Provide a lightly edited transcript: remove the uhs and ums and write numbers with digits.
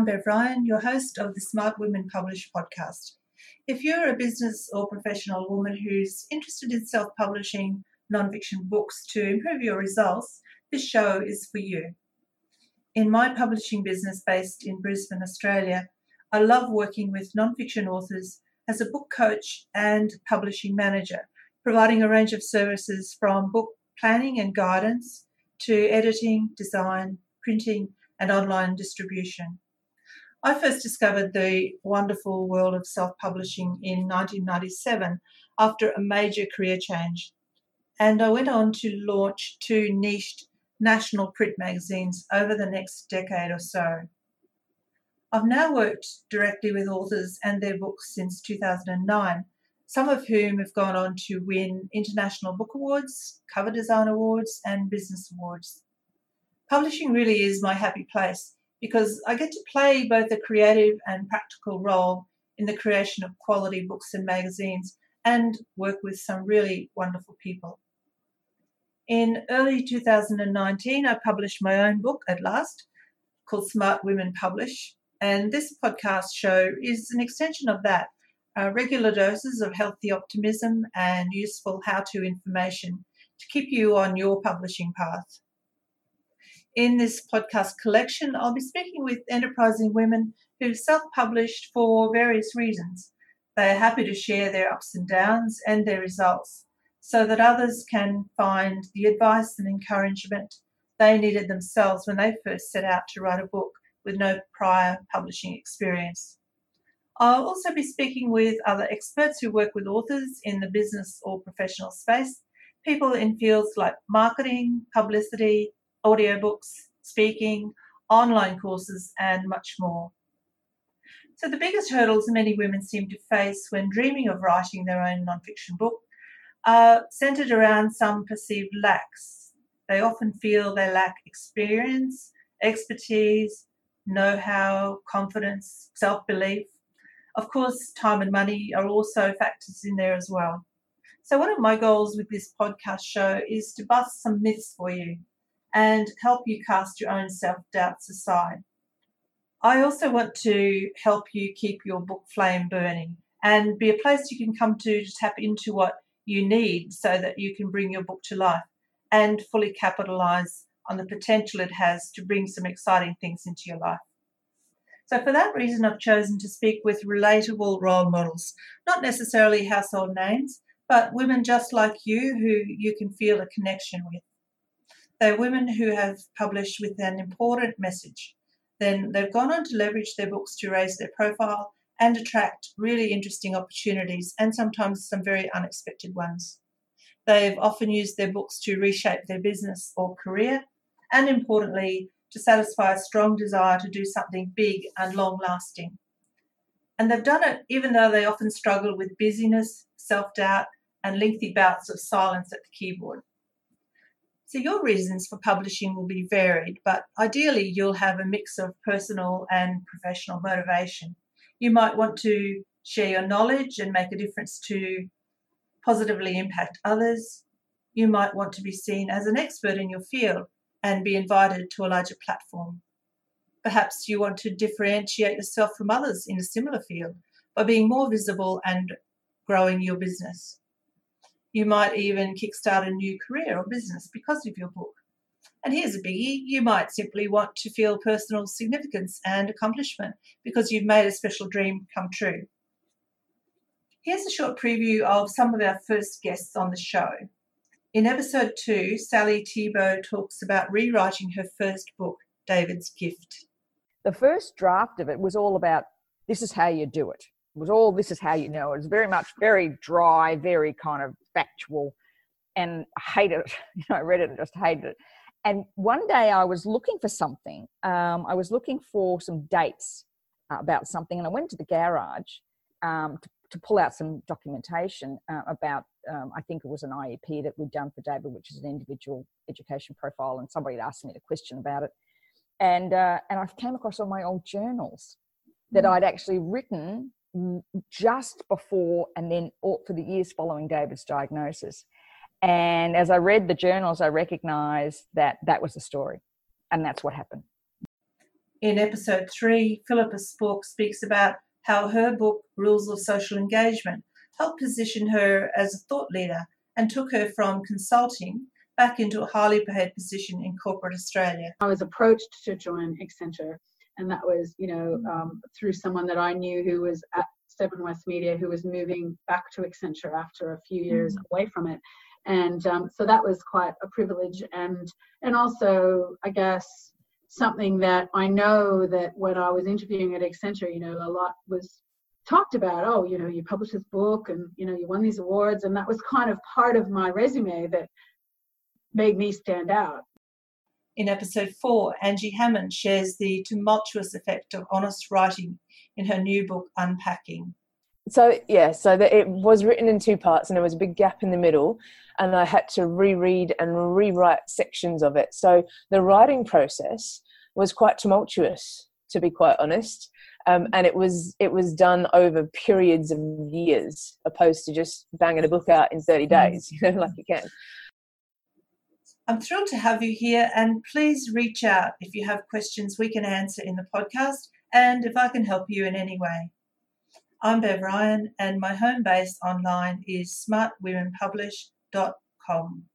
I'm Bev Ryan, your host of the Smart Women Publish podcast. If you're a business or professional woman who's interested in self-publishing non-fiction books to improve your results, this show is for you. In my publishing business based in Brisbane, Australia, I love working with non-fiction authors as a book coach and publishing manager, providing a range of services from book planning and guidance to editing, design, printing, and online distribution. I first discovered the wonderful world of self-publishing in 1997 after a major career change, and I went on to launch 2 niched national print magazines over the next decade or so. I've now worked directly with authors and their books since 2009, some of whom have gone on to win International Book Awards, Cover Design Awards, and Business Awards. Publishing really is my happy place because I get to play both a creative and practical role in the creation of quality books and magazines and work with some really wonderful people. In early 2019, I published my own book at last called Smart Women Publish, and this podcast show is an extension of that, regular doses of healthy optimism and useful how-to information to keep you on your publishing path. In this podcast collection, I'll be speaking with enterprising women who've self-published for various reasons. They are happy to share their ups and downs and their results so that others can find the advice and encouragement they needed themselves when they first set out to write a book with no prior publishing experience. I'll also be speaking with other experts who work with authors in the business or professional space, people in fields like marketing, publicity, audiobooks, speaking, online courses, and much more. So the biggest hurdles many women seem to face when dreaming of writing their own nonfiction book are centred around some perceived lacks. They often feel they lack experience, expertise, know-how, confidence, self-belief. Of course, time and money are also factors in there as well. So one of my goals with this podcast show is to bust some myths for you and help you cast your own self-doubts aside. I also want to help you keep your book flame burning and be a place you can come to tap into what you need so that you can bring your book to life and fully capitalise on the potential it has to bring some exciting things into your life. So for that reason, I've chosen to speak with relatable role models, not necessarily household names, but women just like you who you can feel a connection with. They're women who have published with an important message. Then they've gone on to leverage their books to raise their profile and attract really interesting opportunities and sometimes some very unexpected ones. They've often used their books to reshape their business or career and, importantly, to satisfy a strong desire to do something big and long-lasting. And they've done it even though they often struggle with busyness, self-doubt, and lengthy bouts of silence at the keyboard. So your reasons for publishing will be varied, but ideally you'll have a mix of personal and professional motivation. You might want to share your knowledge and make a difference to positively impact others. You might want to be seen as an expert in your field and be invited to a larger platform. Perhaps you want to differentiate yourself from others in a similar field by being more visible and growing your business. You might even kickstart a new career or business because of your book. And here's a biggie, you might simply want to feel personal significance and accomplishment because you've made a special dream come true. Here's a short preview of some of our first guests on the show. In episode 2, Sally Thibault talks about rewriting her first book, David's Gift. The first draft of it was all about, this is how you do it. It was all, this is how you know it. It was very much, very dry, very kind of factual, and I hated it. I read it and just hated it. And one day I was looking for something. I was looking for some dates about something, and I went to the garage to pull out some documentation about, I think it was an IEP that we'd done for David, which is an individual education profile, and somebody had asked me the question about it. And I came across all my old journals that I'd actually written just before and then for the years following David's diagnosis. And as I read the journals, I recognized that that was the story, and that's what happened. In episode 3, Philippa Spork speaks about how her book, Rules of Social Engagement, helped position her as a thought leader and took her from consulting back into a highly paid position in corporate Australia. I was approached to join Accenture, and that was, through someone that I knew who was at Seven West Media, who was moving back to Accenture after a few years away from it. And so that was quite a privilege, and also, I guess, something that I know that when I was interviewing at Accenture, a lot was talked about. Oh, you published this book, and you won these awards, and that was kind of part of my resume that made me stand out. In episode 4, Angie Hammond shares the tumultuous effect of honest writing in her new book, Unpacking. So it was written in 2 parts, and there was a big gap in the middle, and I had to reread and rewrite sections of it. So the writing process was quite tumultuous, to be quite honest. And it was done over periods of years, opposed to just banging a book out in 30 days, like you can. I'm thrilled to have you here, and please reach out if you have questions we can answer in the podcast, and if I can help you in any way. I'm Bev Ryan, and my home base online is smartwomenpublish.com.